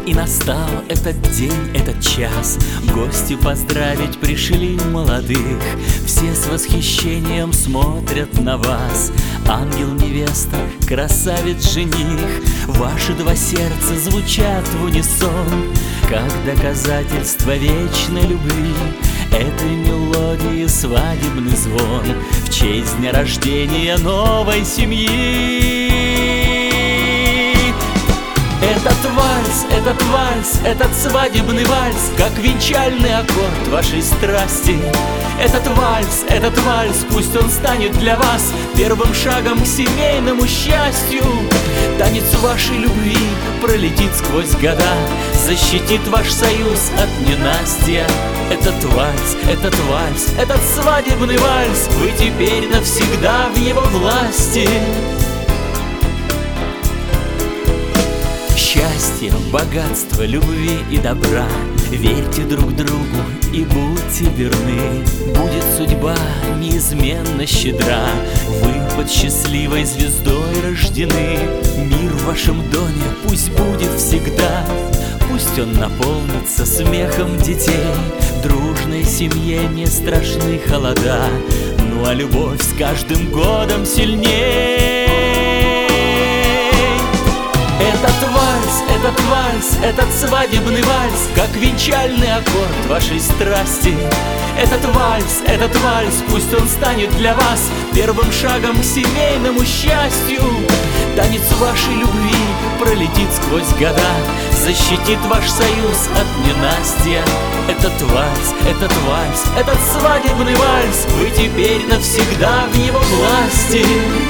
И настал этот день, этот час, гости поздравить пришли молодых. Все с восхищением смотрят на вас. Ангел, невеста, красавец, жених. Ваши два сердца звучат в унисон, как доказательство вечной любви. Этой мелодии свадебный звон в честь дня рождения новой семьи. Этот вальс, этот свадебный вальс, как венчальный аккорд вашей страсти. Этот вальс, пусть он станет для вас первым шагом к семейному счастью. Танец вашей любви пролетит сквозь года, защитит ваш союз от ненастья. Этот вальс, этот свадебный вальс, вы теперь навсегда в его власти. Счастья, богатства, любви и добра, верьте друг другу и будьте верны. Будет судьба неизменно щедра, вы под счастливой звездой рождены. Мир в вашем доме пусть будет всегда, пусть он наполнится смехом детей. Дружной семье не страшны холода, ну а любовь с каждым годом сильней. Этот свадебный вальс, как венчальный аккорд вашей страсти. Этот вальс, пусть он станет для вас первым шагом к семейному счастью. Танец вашей любви пролетит сквозь года, защитит ваш союз от ненастья. Этот вальс, этот свадебный вальс, вы теперь навсегда в его власти.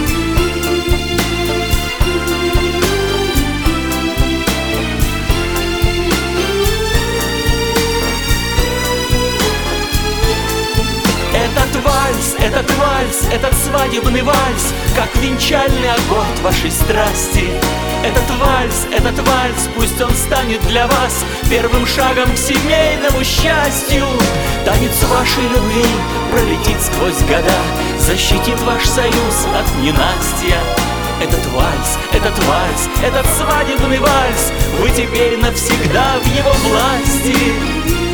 Этот свадебный вальс, как венчальный аккорд вашей страсти. Этот вальс, пусть он станет для вас первым шагом к семейному счастью. Танец вашей любви пролетит сквозь года, защитит ваш союз от ненастья. Этот вальс, этот свадебный вальс, вы теперь навсегда в его власти.